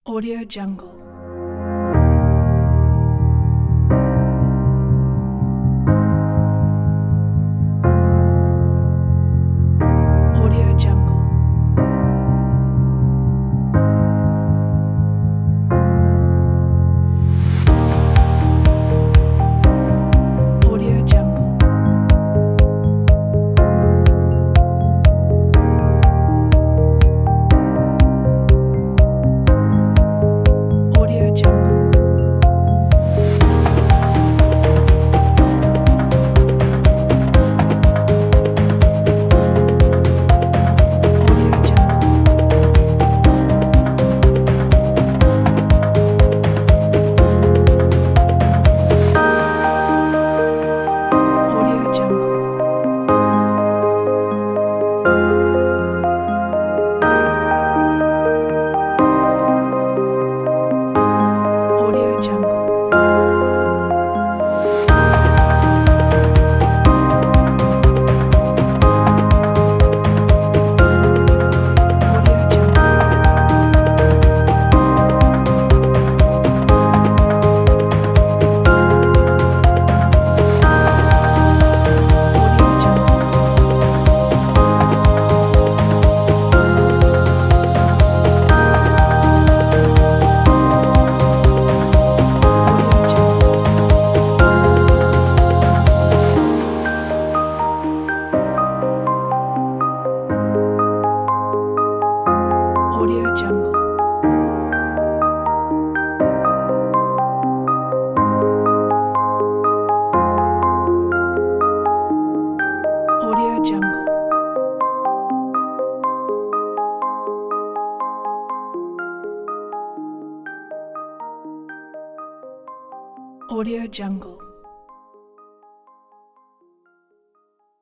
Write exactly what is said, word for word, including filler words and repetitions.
Audio Jungle. Audio Jungle. Audio Jungle. Audio Jungle. Audio Jungle. Audio Jungle. Audio Jungle. Audio Jungle. Audio Jungle. Audio Jungle. Audio Jungle. Audio Jungle. Audio Jungle.